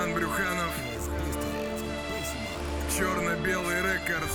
Роман Брюханов, Черно-белый рекордс.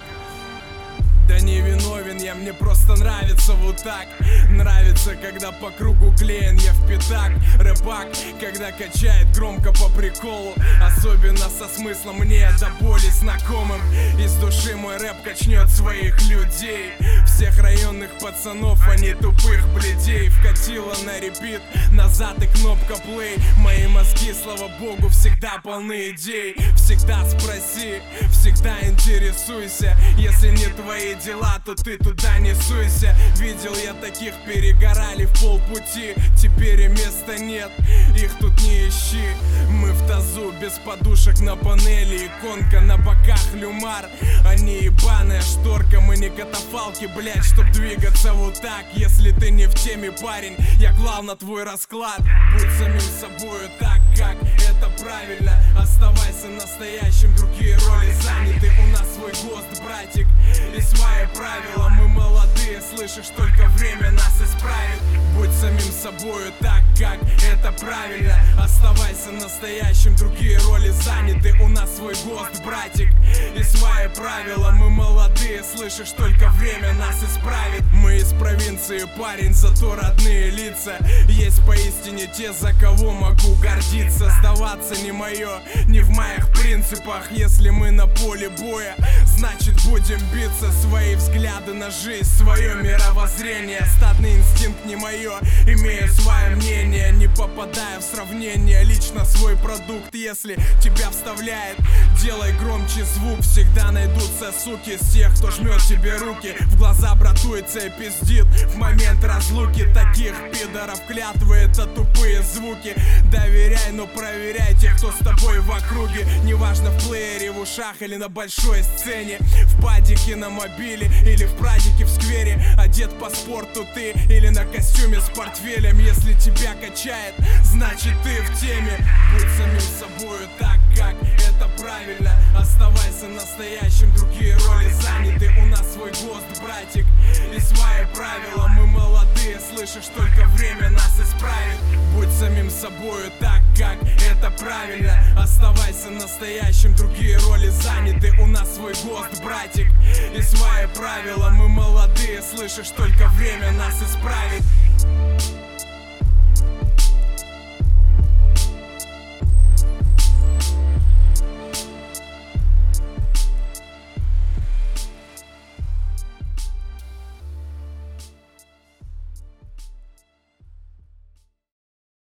Да не виновен я, мне просто нравится вот так. Нравится, когда по кругу клеен я в пятак. Рэпак, когда качает громко по приколу. Особенно со смыслом мне до боли знакомым. Из души мой рэп качнет своих людей. Всех районных пацанов, а не тупых бледей. Вкатила на репит, назад и кнопка плей. Мои мозги, слава богу, всегда полны идей. Всегда спроси, всегда интересуйся. Если не твои дела, то ты туда не суйся. Видел я таких, перегорали в полпути. Теперь и места нет, их тут не ищи. Мы в тазу, без подушек на панели. Иконка на боках, люмар, а не ебаная шторка. Мы не катафалки, блять, чтоб двигаться вот так. Если ты не в теме, парень, я клал на твой расклад. Будь самим собою так, как это правильно. Оставайся настоящим, другие роли заняты. У нас свой ГОСТ, братик, и свои правила. Мы молодые, слышишь, только время нас исправит. Будь самим собою так, как это правильно. Оставайся настоящим, другие роли заняты. У нас свой ГОСТ, братик, и свои правила. Мы молодые, слышишь, только время нас исправит. Мы из провинции, парень, зато родные лица. Есть поистине те, за кого могу гордиться. Сдаваться не мое, не в моих принципах. Если мы на поле боя, значит будем биться. Свои взгляды на жизнь, свое мировоззрение. Стадный инстинкт не мое, имею свое мнение. Не попадая в сравнение, лично свой продукт. Если тебя вставляет, делай громче звук. Всегда найдутся суки с тех, кто жмет тебе руки. В глаза братуется и пиздит в момент разлуки. Таких пидоров клятвы — это тупые звуки. Доверяй, но проверяй тех, кто с тобой в округе. Неважно в плеере, в ушах или на большой сцене. В падике на мобиле или в прадике в сквере. Одет по спорту ты или на костюме с портфелем. Если тебя качает, значит ты в теме. Будь самим собою так, как это правильно. Оставайся настоящим, другие роли заняты. У нас свой ГОСТ, братик, и свои правила. Мы молодые, слышишь, только время нас исправит. Будь самим собою так, как это правильно. Оставайся настоящим, другие роли заняты. У нас свой ГОСТ, братик, и свои правила. Мы молодые, слышишь, только время нас исправит.